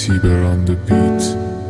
Tiber on the beat.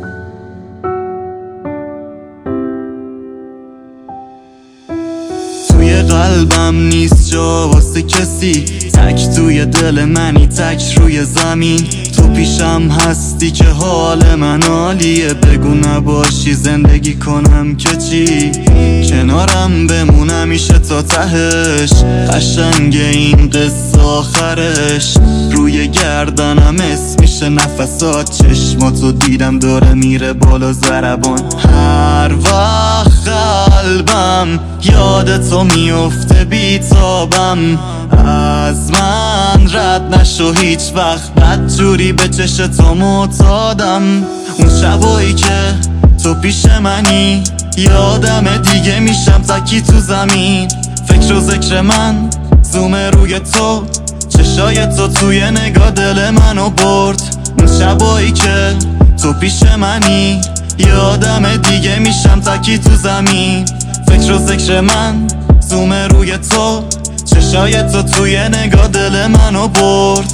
توی قلبم نیست جا واسه کسی، تک توی دل منی، تک روی زمین. تو پیشم هستی که حال من عالیه، بگو نباشی زندگی کنم که چی؟ کنارم بمون همیشه تا تهش، قشنگه این قصه آخرش. روی گردنم اسم میشه نفسات، چشماتو دیدم داره میره بالا ضربان. هر وقت قلبم یاد تو میفته بیتابم، از من رد نشو هیچ وقت، بدجوری به چش تو معتادم. اون شبایی که تو پیش منی یادم دیگه میشم تکی تو زمین. فکر و ذکر من زوم روی تو، چشای تو توی نگاه دل منو برد. اون شبایی که تو پیش منی یادم دیگه میشم تکی تو زمین. فکر و ذکر من زوم روی تو، چشای تو توی نگاه دل منو برد.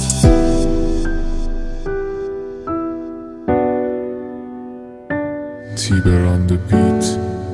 Tiber on the beat.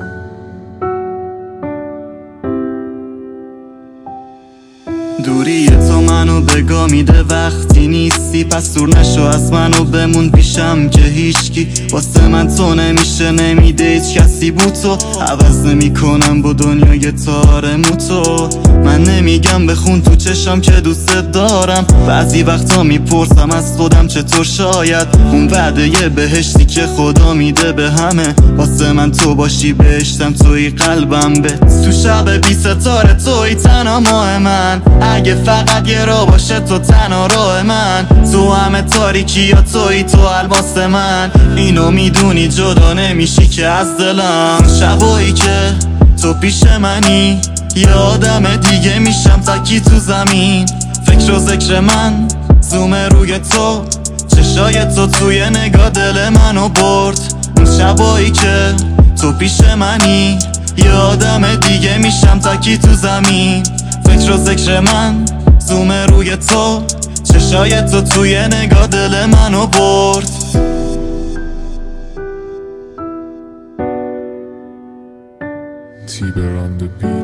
دوری تو منو بگا میده وقتی نیستی، پس دور نشو از منو بمون پیشم که هیچکی واسه من تو نمیشه، نمیده هیچ کسی بود تو. عوض نمی کنم با دنیای تار موتو، من نمیگم بخون تو چشم که دوست دارم. بعضی وقتا میپرسم از خودم چطور شاید اون وعده یه بهشتی که خدا میده به همه، واسه من تو باشی بهشتم توی قلبم به. تو شب بی ستاره توی تنها ماه من، اگه فقط یه راه باشه تو تنها راه من. تو همه تاریکی یا توی تو الماس من، اینو میدونی جدا نمیشی که از دلم. شبایی که تو پیش منی یادم دیگه میشم تکی تو زمین. فکر و ذکر من زوم روی تو، چشای تو توی نگاه دل منو برد. اون شبایی که تو پیش منی یادم دیگه میشم تکی تو زمین. فکر و ذکر من زوم روی تو، چشای تو توی نگاه دل منو برد. Tiber on the beat.